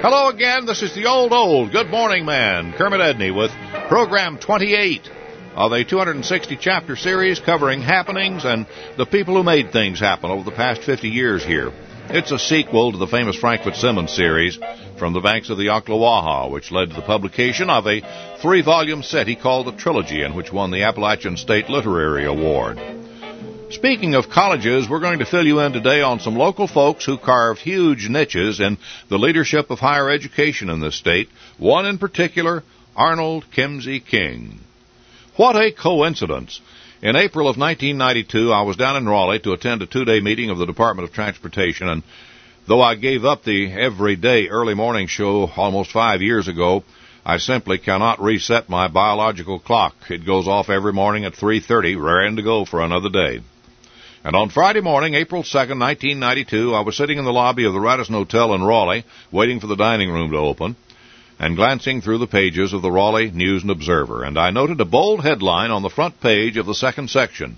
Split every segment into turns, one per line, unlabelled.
Hello again, this is the old Good Morning Man, Kermit Edney, with program 28 of a 260-chapter series covering happenings and the people who made things happen over the past 50 years here. It's a sequel to the famous Frank Fitzsimmons series from the banks of the Ocklawaha, which led to the publication of a 3-volume set he called the Trilogy, and which won the Appalachian State Literary Award. Speaking of colleges, we're going to fill you in today on some local folks who carved huge niches in the leadership of higher education in this state, one in particular, Arnold Kimsey King. What a coincidence! In April of 1992, I was down in Raleigh to attend a 2-day meeting of the Department of Transportation, and though I gave up the everyday early morning show almost 5 years ago, I simply cannot reset my biological clock. It goes off every morning at 3:30, raring to go for another day. And on Friday morning, April 2nd, 1992, I was sitting in the lobby of the Radisson Hotel in Raleigh, waiting for the dining room to open, and glancing through the pages of the Raleigh News and Observer, and I noted a bold headline on the front page of the second section,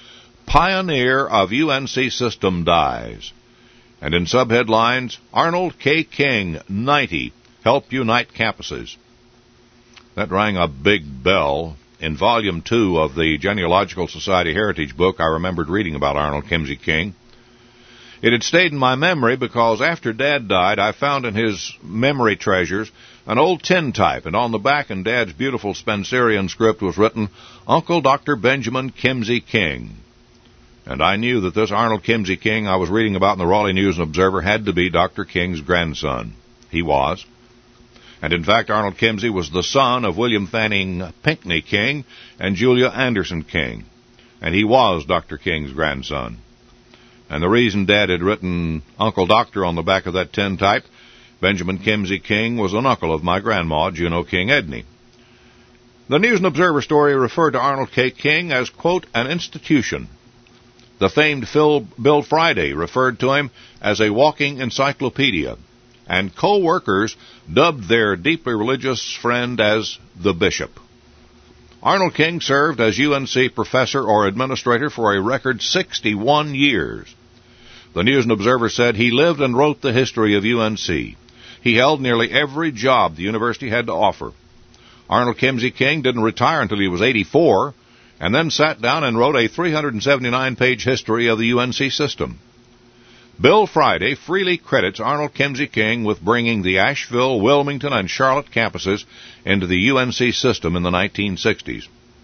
Pioneer of UNC System Dies. And in subheadlines, Arnold K. King, 90, Help Unite Campuses. That rang a big bell. In Volume 2 of the Genealogical Society Heritage book, I remembered reading about Arnold Kimsey King. It had stayed in my memory because after Dad died, I found in his memory treasures an old tintype, and on the back in Dad's beautiful Spencerian script was written, Uncle Dr. Benjamin Kimsey King. And I knew that this Arnold Kimsey King I was reading about in the Raleigh News and Observer had to be Dr. King's grandson. He was. And in fact, Arnold Kimsey was the son of William Fanning Pinckney King and Julia Anderson King. And he was Dr. King's grandson. And the reason Dad had written Uncle Doctor on the back of that tintype, Benjamin Kimsey King was an uncle of my grandma, Juno King Edney. The News and Observer story referred to Arnold K. King as, quote, an institution. The famed Bill Friday referred to him as a walking encyclopedia, and co-workers dubbed their deeply religious friend as the Bishop. Arnold King served as UNC professor or administrator for a record 61 years. The News and Observer said he lived and wrote the history of UNC. He held nearly every job the university had to offer. Arnold Kimsey King didn't retire until he was 84, and then sat down and wrote a 379-page history of the UNC system. Bill Friday freely credits Arnold Kimsey King with bringing the Asheville, Wilmington, and Charlotte campuses into the UNC system in the 1960s.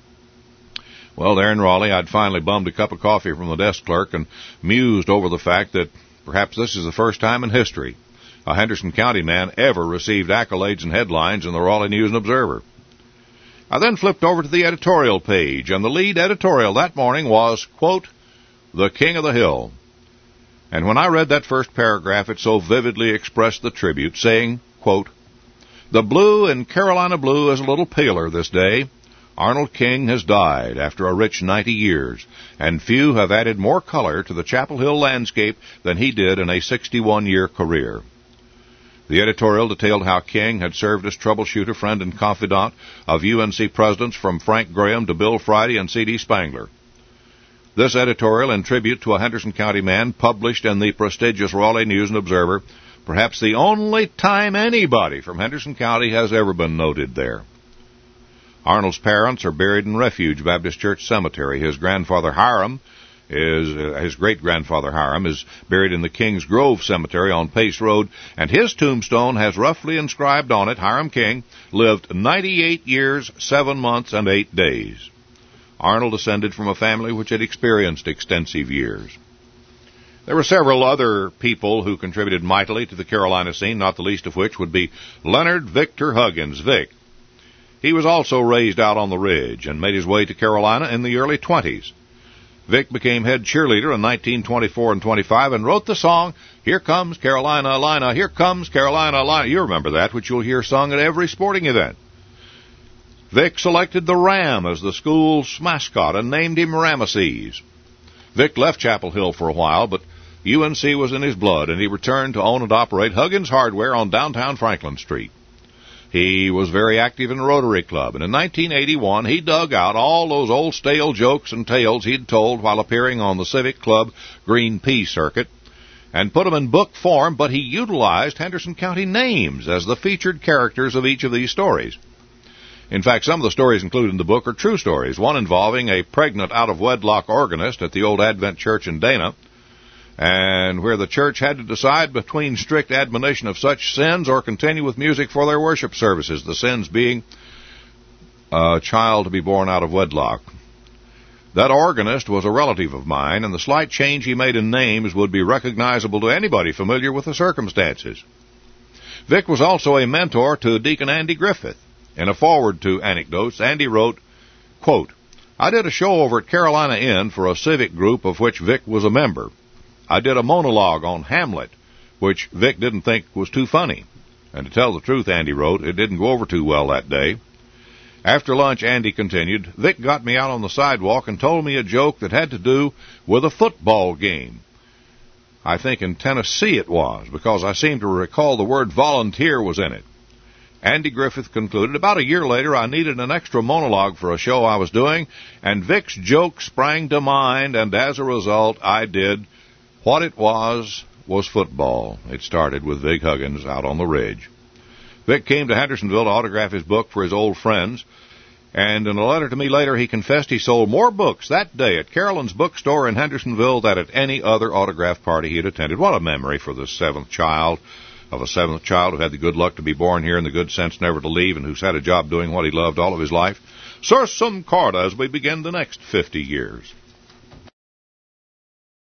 Well, there in Raleigh, I'd finally bummed a cup of coffee from the desk clerk and mused over the fact that perhaps this is the first time in history a Henderson County man ever received accolades and headlines in the Raleigh News and Observer. I then flipped over to the editorial page, and the lead editorial that morning was, quote, The King of the Hill. And when I read that first paragraph, it so vividly expressed the tribute, saying, quote, The blue in Carolina blue is a little paler this day. Arnold King has died after a rich 90 years, and few have added more color to the Chapel Hill landscape than he did in a 61-year career. The editorial detailed how King had served as troubleshooter, friend, and confidant of UNC presidents from Frank Graham to Bill Friday and C.D. Spangler. This editorial, in tribute to a Henderson County man, published in the prestigious Raleigh News and Observer, perhaps the only time anybody from Henderson County has ever been noted there. Arnold's parents are buried in Refuge Baptist Church Cemetery. His great-grandfather Hiram is buried in the Kings Grove Cemetery on Pace Road, and his tombstone has roughly inscribed on it, Hiram King lived 98 years, 7 months, and 8 days. Arnold descended from a family which had experienced extensive years. There were several other people who contributed mightily to the Carolina scene, not the least of which would be Leonard Victor Huggins, Vic. He was also raised out on the ridge and made his way to Carolina in the early 20s. Vic became head cheerleader in 1924 and 25 and wrote the song, Here Comes Carolina, Lina, Here Comes Carolina, Lina. You remember that, which you'll hear sung at every sporting event. Vic selected the Ram as the school's mascot and named him Ramesses. Vic left Chapel Hill for a while, but UNC was in his blood, and he returned to own and operate Huggins Hardware on downtown Franklin Street. He was very active in the Rotary Club, and in 1981 he dug out all those old stale jokes and tales he'd told while appearing on the Civic Club Green Pea circuit, and put them in book form, but he utilized Henderson County names as the featured characters of each of these stories. In fact, some of the stories included in the book are true stories, one involving a pregnant out-of-wedlock organist at the old Advent Church in Dana, and where the church had to decide between strict admonition of such sins or continue with music for their worship services, the sins being a child to be born out of wedlock. That organist was a relative of mine, and the slight change he made in names would be recognizable to anybody familiar with the circumstances. Vic was also a mentor to Deacon Andy Griffith. In a foreword to Anecdotes, Andy wrote, quote, I did a show over at Carolina Inn for a civic group of which Vic was a member. I did a monologue on Hamlet, which Vic didn't think was too funny. And to tell the truth, Andy wrote, it didn't go over too well that day. After lunch, Andy continued, Vic got me out on the sidewalk and told me a joke that had to do with a football game. I think in Tennessee it was, because I seem to recall the word volunteer was in it. Andy Griffith concluded, about a year later, I needed an extra monologue for a show I was doing, and Vic's joke sprang to mind, and as a result, I did what it was football. It started with Vic Huggins out on the ridge. Vic came to Hendersonville to autograph his book for his old friends, and in a letter to me later, he confessed he sold more books that day at Carolyn's bookstore in Hendersonville than at any other autograph party he had attended. What a memory for the seventh child who had the good luck to be born here and the good sense never to leave, and who's had a job doing what he loved all of his life. Sursum corda as we begin the next 50 years.